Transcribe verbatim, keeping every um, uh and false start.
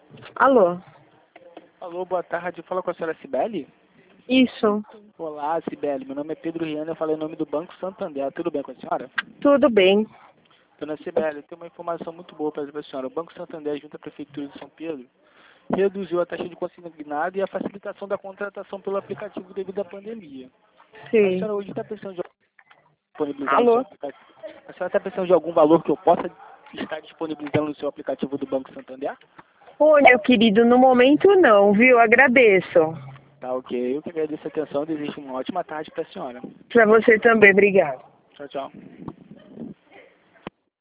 Alô? Alô, boa tarde. Fala com a senhora Cibele? Isso. Olá, Cibele. Meu nome é Pedro Riano, eu falei em nome do Banco Santander. Tudo bem com a senhora? Tudo bem. Dona Cibele, eu tenho uma informação muito boa para a senhora. O Banco Santander, junto à Prefeitura de São Pedro, reduziu a taxa de consignado e a facilitação da contratação pelo aplicativo devido à pandemia. A Sim. senhora hoje está pensando de disponibilizar no seu Alô? aplicativo? A senhora está pensando de algum valor que eu possa estar disponibilizando no seu aplicativo do Banco Santander? Oi, meu querido, no momento não, viu? Agradeço. Tá ok. Eu que agradeço a atenção e desejo uma ótima tarde para a senhora. Pra você também, obrigado. Tchau, tchau.